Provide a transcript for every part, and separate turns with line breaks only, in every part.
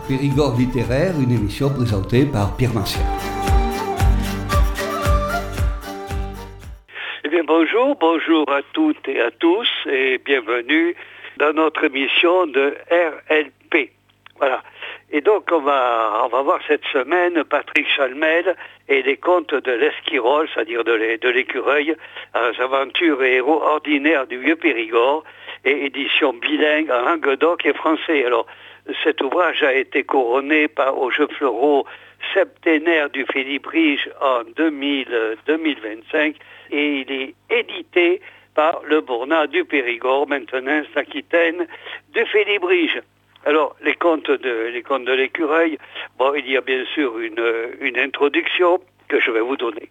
Périgord littéraire, une émission présentée par Pierre Martial.
Eh bien bonjour à toutes et à tous et bienvenue dans notre émission de RLP. Voilà. Et donc on va voir cette semaine Patrick Chalmel et les contes de l'Esquirol, c'est-à-dire de l'écureuil, les aventures et héros ordinaires du vieux Périgord, et édition bilingue en Languedoc et français. Alors cet ouvrage a été couronné aux Jeux Floraux septénaire du Félibrige en 2025 et il est édité par le Bournat du Périgord, maintenant Aquitaine du Félibrige. Alors, les contes de l'écureuil, il y a bien sûr une introduction que je vais vous donner.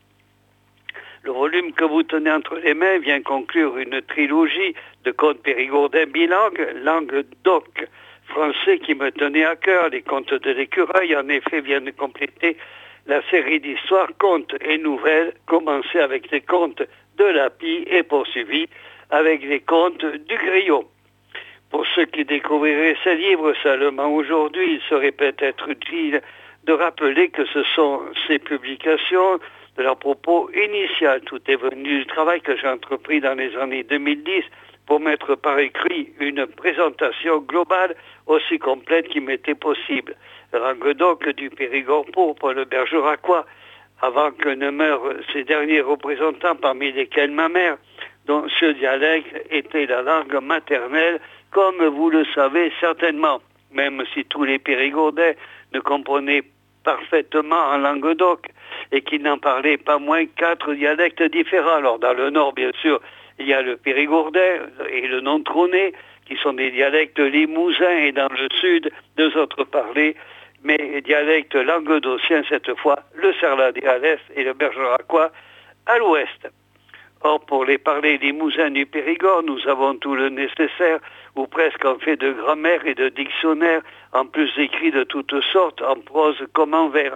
Le volume que vous tenez entre les mains vient conclure une trilogie de contes périgourdins bilingues, langue doc français qui me tenait à cœur. Les contes de l'écureuil, en effet, viennent de compléter la série d'histoires, contes et nouvelles, commencée avec les contes de Lapie et poursuivie avec les contes du Grillon. Pour ceux qui découvriraient ces livres seulement aujourd'hui, il serait peut-être utile de rappeler que ce sont ces publications de leur propos initial. Tout est venu du travail que j'ai entrepris dans les années 2010 pour mettre par écrit une présentation globale aussi complète qu'il m'était possible. Le Languedoc du Périgord pourpre, le Bergeracois, avant que ne meurent ces derniers représentants parmi lesquels ma mère, dont ce dialecte était la langue maternelle, comme vous le savez certainement, même si tous les Périgourdais ne comprenaient parfaitement en Languedoc et qu'ils n'en parlaient pas moins 4 dialectes différents. Alors dans le nord, bien sûr, il y a le périgourdais et le non-trôné, qui sont des dialectes limousins, et dans le sud, 2 autres parlés, mais dialectes languedociens cette fois, le sarladais à l'est et le bergeracois à l'ouest. Or, pour les parler limousins du Périgord, nous avons tout le nécessaire, ou presque en fait de grammaire et de dictionnaire, en plus d'écrits de toutes sortes, en prose comme en vers.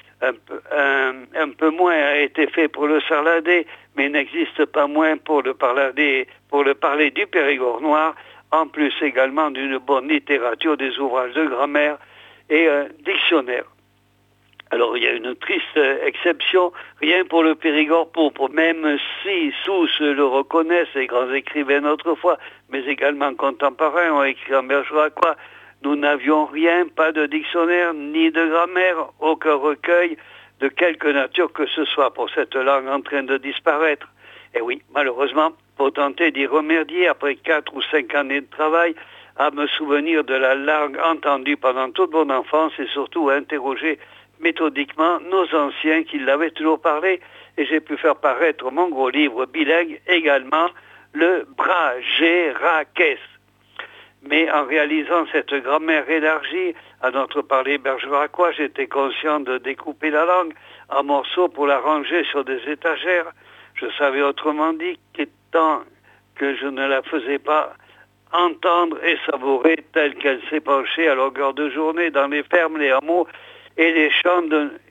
Un peu moins a été fait pour le sarladais, mais n'existe pas moins pour le parler du Périgord noir, en plus également d'une bonne littérature, des ouvrages de grammaire et un dictionnaire. Alors il y a une triste exception, rien pour le Périgord pourpre, même si tous le reconnaissent, les grands écrivains autrefois, mais également contemporains ont écrit en bergeracois. Nous n'avions rien, pas de dictionnaire, ni de grammaire, aucun recueil de quelque nature que ce soit pour cette langue en train de disparaître. Et oui, malheureusement, pour tenter d'y remédier après 4 ou 5 années de travail, à me souvenir de la langue entendue pendant toute mon enfance et surtout à interroger méthodiquement nos anciens qui l'avaient toujours parlé, et j'ai pu faire paraître mon gros livre bilingue également, le Bragéraquès. Mais en réalisant cette grammaire élargie à notre parler bergeracois, j'étais conscient de découper la langue en morceaux pour la ranger sur des étagères. Je savais autrement dit qu'étant que je ne la faisais pas entendre et savourer telle qu'elle s'épanchait à longueur de journée dans les fermes, les hameaux et les champs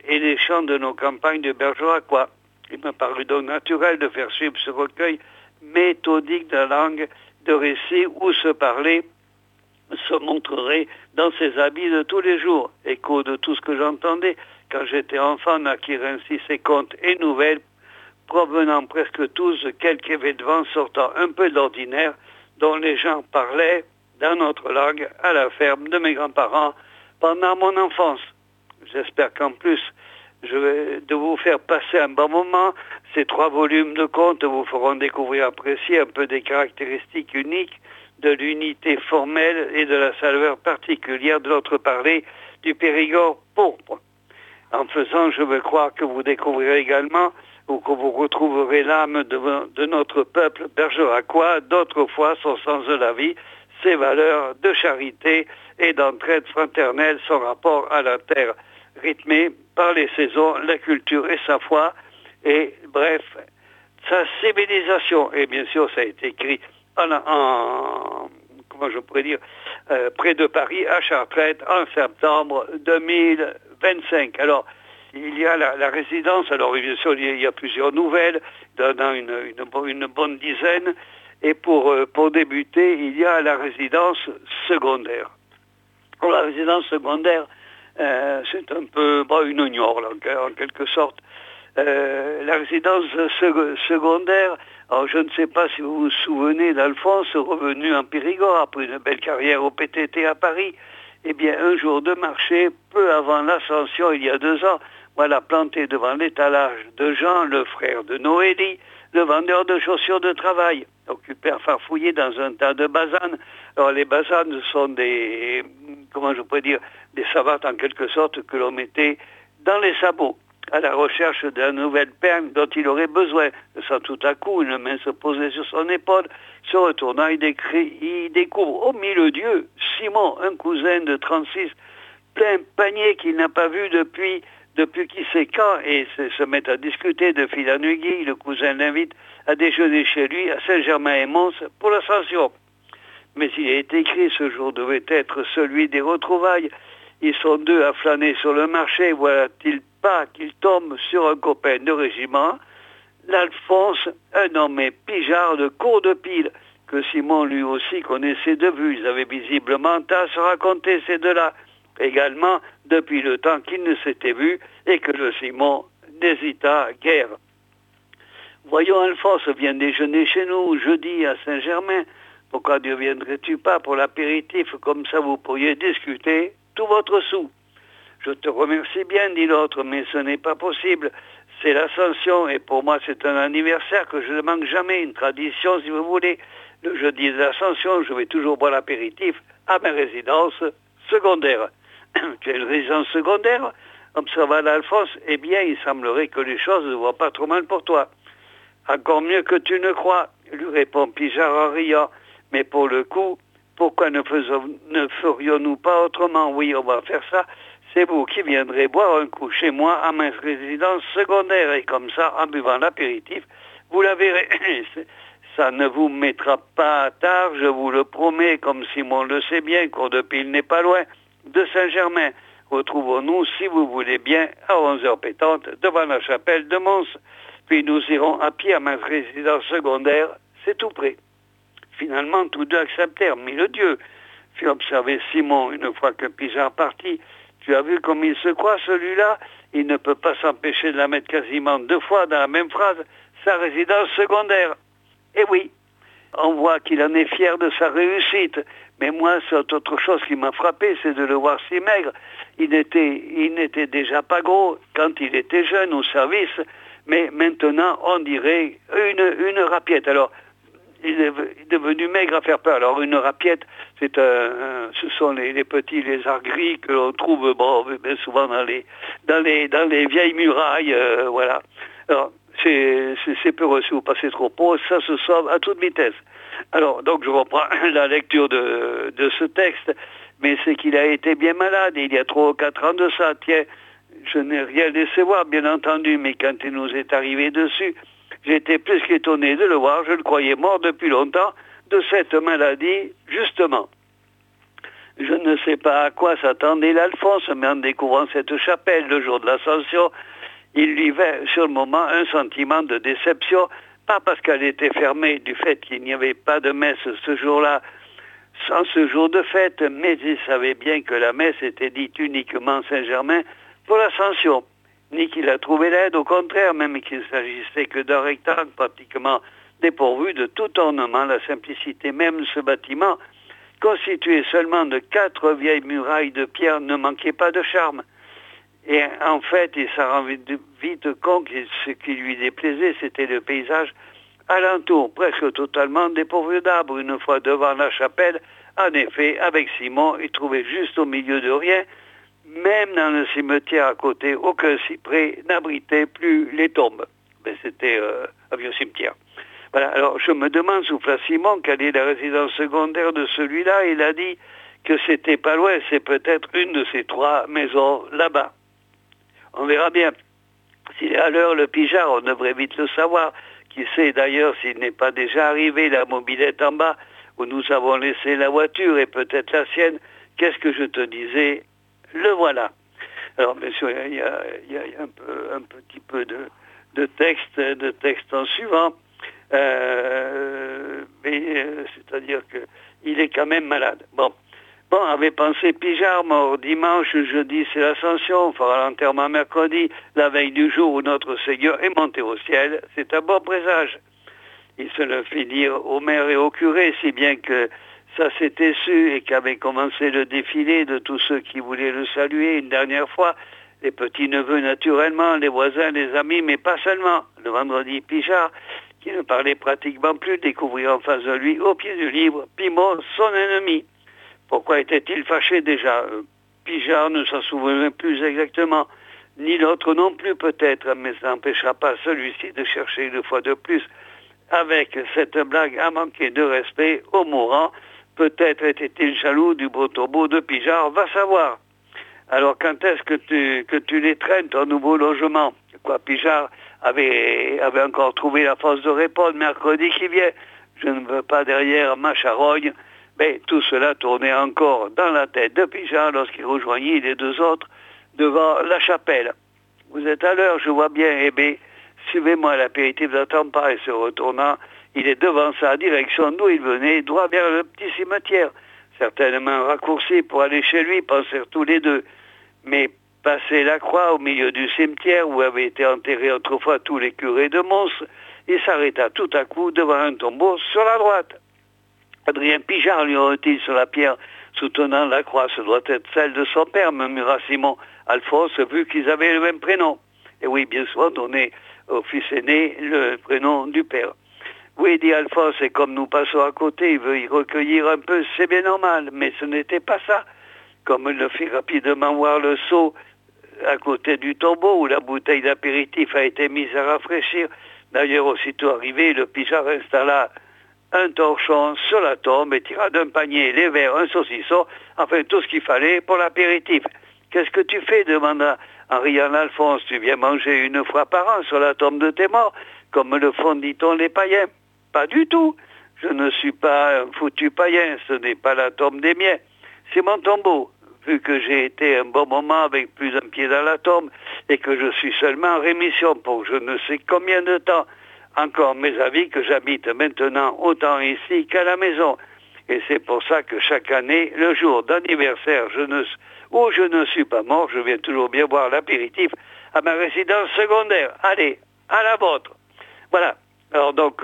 de nos campagnes de bergeracois. Il me parut donc naturel de faire suivre ce recueil méthodique de la langue de récit où se parler se montrerait dans ses habits de tous les jours. Écho de tout ce que j'entendais quand j'étais enfant, naquirent ainsi ces contes et nouvelles provenant presque tous de quelque événement sortant un peu de l'ordinaire dont les gens parlaient dans notre langue à la ferme de mes grands-parents pendant mon enfance. J'espère qu'en plus de vous faire passer un bon moment. Ces 3 volumes de contes vous feront découvrir, apprécier un peu des caractéristiques uniques de l'unité formelle et de la saveur particulière de notre parler du Périgord pourpre. En faisant, je veux croire que vous découvrirez également ou que vous retrouverez l'âme de notre peuple bergeracois, d'autrefois son sens de la vie, ses valeurs de charité et d'entraide fraternelle, son rapport à la terre, rythmé par les saisons, la culture et sa foi, et bref, sa civilisation. Et bien sûr, ça a été écrit près de Paris, à Chartrette, en septembre 2025. Alors, il y a la résidence, alors bien sûr, il y a plusieurs nouvelles, dans une bonne dizaine, et pour débuter, il y a la résidence secondaire. Alors, la résidence secondaire, c'est un peu une gnore, en quelque sorte. La résidence secondaire, alors je ne sais pas si vous vous souvenez d'Alphonse, revenu en Périgord après une belle carrière au PTT à Paris. Eh bien, un jour de marché, peu avant l'ascension, il y a 2 ans, voilà, planté devant l'étalage de Jean, le frère de Noélie, le vendeur de chaussures de travail, occupé à farfouiller dans un tas de basanes. Alors, les basanes sont des savates en quelque sorte que l'on mettait dans les sabots, à la recherche de la nouvelle perle dont il aurait besoin. Sans tout à coup, une main se posait sur son épaule. Se retournant, il découvre au milieu Simon, un cousin de 36, plein panier qu'il n'a pas vu depuis qui sait quand, et se met à discuter de fil en aiguille. Le cousin l'invite à déjeuner chez lui à Saint-Germain-et-Mons pour l'ascension. Mais il est écrit, ce jour devait être celui des retrouvailles. Ils sont 2 à flâner sur le marché. Voilà-t-il pas qu'ils tombent sur un copain de régiment, l'Alphonse, un homme pijard de cour de pile, que Simon lui aussi connaissait de vue. Ils avaient visiblement à se raconter ces 2-là, également depuis le temps qu'ils ne s'étaient vus et que le Simon n'hésita guère. Voyons, Alphonse vient déjeuner chez nous jeudi à Saint-Germain. Pourquoi ne viendrais-tu pas pour l'apéritif? Comme ça vous pourriez discuter tout votre sou. Je te remercie bien, dit l'autre, mais ce n'est pas possible. C'est l'ascension et pour moi c'est un anniversaire que je ne manque jamais, une tradition si vous voulez. Le jeudi de l'ascension, je vais toujours boire l'apéritif à ma résidence secondaire. Tu as une résidence secondaire? Observa l'Alphonse. Eh bien, il semblerait que les choses ne vont pas trop mal pour toi. Encore mieux que tu ne crois, lui répond Pijard en riant. Mais pour le coup, pourquoi ne ferions-nous pas autrement? Oui, on va faire ça. C'est vous qui viendrez boire un coup chez moi à ma résidence secondaire. Et comme ça, en buvant l'apéritif, vous la verrez. Ça ne vous mettra pas à tard, je vous le promets, comme Simon le sait bien, Cour-de-Pile n'est pas loin de Saint-Germain. Retrouvons-nous, si vous voulez bien, à 11h pétantes, devant la chapelle de Mons. Puis nous irons à pied à ma résidence secondaire, c'est tout près. Finalement, tous 2 acceptèrent, mille Dieu, fit observer Simon une fois que Pijard partit. Tu as vu comme il se croit, celui-là? Il ne peut pas s'empêcher de la mettre quasiment 2 fois dans la même phrase, sa résidence secondaire. Eh oui, on voit qu'il en est fier de sa réussite. Mais moi, c'est autre chose qui m'a frappé, c'est de le voir si maigre. Il n'était déjà pas gros quand il était jeune au service, mais maintenant, on dirait une rapiette. Alors, il est devenu maigre à faire peur. Alors, une rapiette, ce sont les petits lézards gris que l'on trouve bien souvent dans les vieilles murailles, voilà. Alors, c'est peureux, si vous passez trop pour, ça se sauve à toute vitesse. Alors, donc je reprends la lecture de ce texte, mais c'est qu'il a été bien malade, il y a 3 ou 4 ans de ça. Tiens, je n'ai rien laissé voir, bien entendu, mais quand il nous est arrivé dessus, j'étais plus qu'étonné de le voir, je le croyais mort depuis longtemps, de cette maladie, justement. Je ne sais pas à quoi s'attendait l'Alphonse, mais en découvrant cette chapelle le jour de l'ascension, il lui vint sur le moment un sentiment de déception, pas parce qu'elle était fermée du fait qu'il n'y avait pas de messe ce jour-là, sans ce jour de fête, mais il savait bien que la messe était dite uniquement Saint-Germain pour l'ascension, ni qu'il a trouvé l'aide, au contraire, même qu'il s'agissait que d'un rectangle pratiquement dépourvu de tout ornement, la simplicité même de ce bâtiment, constitué seulement de 4 vieilles murailles de pierre, ne manquait pas de charme. Et en fait, il s'en rend vite compte que ce qui lui déplaisait, c'était le paysage alentour, presque totalement dépourvu d'arbres. Une fois devant la chapelle, en effet, avec Simon, il trouvait juste au milieu de rien, même dans le cimetière à côté, aucun cyprès n'abritait plus les tombes. Mais c'était un vieux cimetière. Voilà, alors je me demande, souffla Simon, quelle est la résidence secondaire de celui-là. Il a dit que c'était pas loin, c'est peut-être une de ces 3 maisons là-bas. On verra bien. S'il est à l'heure le Pijard, on devrait vite le savoir. Qui sait d'ailleurs s'il n'est pas déjà arrivé la mobilette en bas, où nous avons laissé la voiture et peut-être la sienne. Qu'est-ce que je te disais? Le voilà. Alors bien sûr, il y a un petit peu de texte en suivant. Mais c'est-à-dire qu'il est quand même malade. Bon. Bon, avait pensé Pijard, mort dimanche, jeudi c'est l'Ascension, on fera l'enterrement mercredi, la veille du jour où notre Seigneur est monté au ciel, c'est un bon présage. Il se le fit dire au maire et au curé, si bien que ça s'était su et qu'avait commencé le défilé de tous ceux qui voulaient le saluer une dernière fois, les petits-neveux naturellement, les voisins, les amis, mais pas seulement. Le vendredi Pijard, qui ne parlait pratiquement plus, découvrit en face de lui, au pied du livre, Pimot, son ennemi. Pourquoi était-il fâché déjà? Pijard ne s'en souvenait plus exactement, ni l'autre non plus peut-être, mais ça n'empêcha pas celui-ci de chercher une fois de plus, avec cette blague à manquer de respect au mourant. Peut-être était-il jaloux du beau tombeau de Pijard, va savoir. Alors quand est-ce que tu les traînes, ton nouveau logement? Quoi, Pijard avait encore trouvé la force de répondre mercredi qui vient. Je ne veux pas derrière ma charogne. Mais tout cela tournait encore dans la tête de Pijard lorsqu'il rejoignit les deux autres devant la chapelle. Vous êtes à l'heure, je vois bien, eh bien, suivez-moi, l'apéritif n'attend pas. Et se retournant, il est devant sa direction d'où il venait, droit vers le petit cimetière. Certainement un raccourci pour aller chez lui, pensèrent tous les deux. Mais passé la croix au milieu du cimetière où avaient été enterrés autrefois tous les curés de Mons, il s'arrêta tout à coup devant un tombeau sur la droite. Adrien Pijard lui aurait-il sur la pierre soutenant la croix, ce doit être celle de son père, murmura Simon Alphonse, vu qu'ils avaient le même prénom. Et oui, bien souvent, donner au fils aîné le prénom du père. Oui, dit Alphonse, et comme nous passons à côté, il veut y recueillir un peu, c'est bien normal, mais ce n'était pas ça. Comme il le fit rapidement voir le seau à côté du tombeau où la bouteille d'apéritif a été mise à rafraîchir. D'ailleurs, aussitôt arrivé, le Pijard installa un torchon sur la tombe et tira d'un panier les verres, un saucisson, enfin tout ce qu'il fallait pour l'apéritif. Qu'est-ce que tu fais? Demanda en riant Alphonse. Tu viens manger une fois par an sur la tombe de tes morts, comme le font, dit-on, les païens? Pas du tout. Je ne suis pas un foutu païen, ce n'est pas la tombe des miens. C'est mon tombeau. Vu que j'ai été un bon moment avec plus d'un pied dans la tombe et que je suis seulement en rémission pour je ne sais combien de temps, encore mes avis que j'habite maintenant autant ici qu'à la maison. Et c'est pour ça que chaque année, le jour d'anniversaire où je ne suis pas mort, je viens toujours bien boire l'apéritif à ma résidence secondaire. Allez, à la vôtre. Voilà. Alors donc,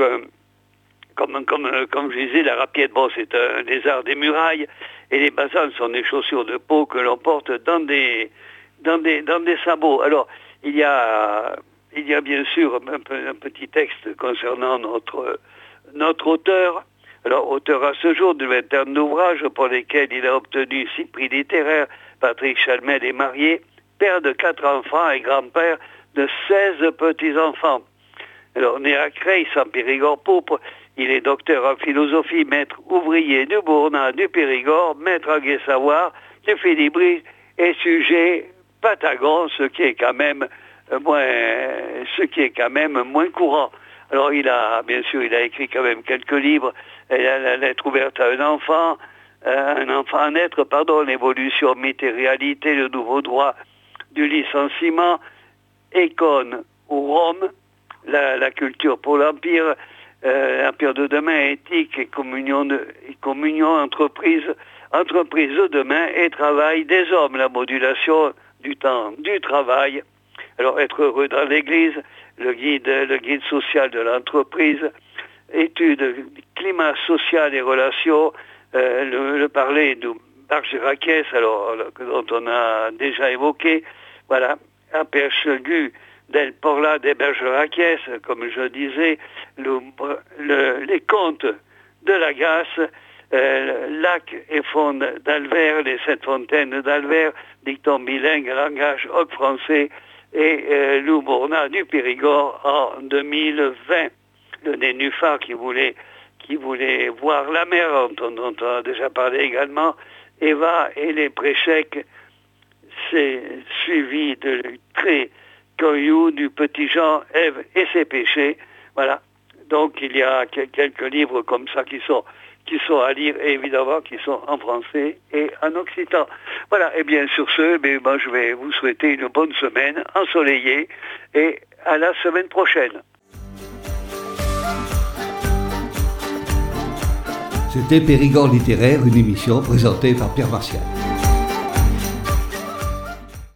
comme je disais, la rapiette, bon, c'est un lézard des murailles, et les basanes sont des chaussures de peau que l'on porte dans des sabots. Alors, il y a bien sûr un petit texte concernant notre auteur. Alors, auteur à ce jour de 21 ouvrages pour lesquels il a obtenu 6 prix littéraires. Patrick Chalmel est marié, père de 4 enfants et grand-père de 16 petits-enfants. Alors, né à Creil, en Périgord-Pourpre, il est docteur en philosophie, maître ouvrier du Bournat, du Périgord, maître en gai-savoir, du Philibris et sujet patagon, ce qui est quand même moins courant. Alors il a écrit quand même quelques livres, la lettre ouverte à un enfant à naître, l'évolution, mythe et réalité, le nouveau droit du licenciement, Écone ou Rome, la culture pour l'Empire, l'Empire de demain, éthique et communion entreprise de demain et travail des hommes, la modulation du temps du travail. Alors être heureux dans l'Église, le guide social de l'entreprise, études, climat social et relations, le parler de Bergerac, dont on a déjà évoqué, voilà, aperçu del Porla de Bergerac, comme je disais, les contes de la Grasse, lac et fonds d'Alvers, les 7 fontaines d'Alvers, dicton bilingue, langage occ-français, et Lou Bournat du Périgord en 2020. Le nénuphar qui voulait voir la mer, dont on a déjà parlé également, Eva et les préchèques, c'est suivi de très Caillou, du petit Jean, Ève et ses péchés. Voilà. Donc il y a quelques livres comme ça qui sont à lire, et évidemment qui sont en français et en occitan. Voilà, et bien sur ce, je vais vous souhaiter une bonne semaine ensoleillée et à la semaine prochaine.
C'était Périgord littéraire, une émission présentée par Pierre Martial.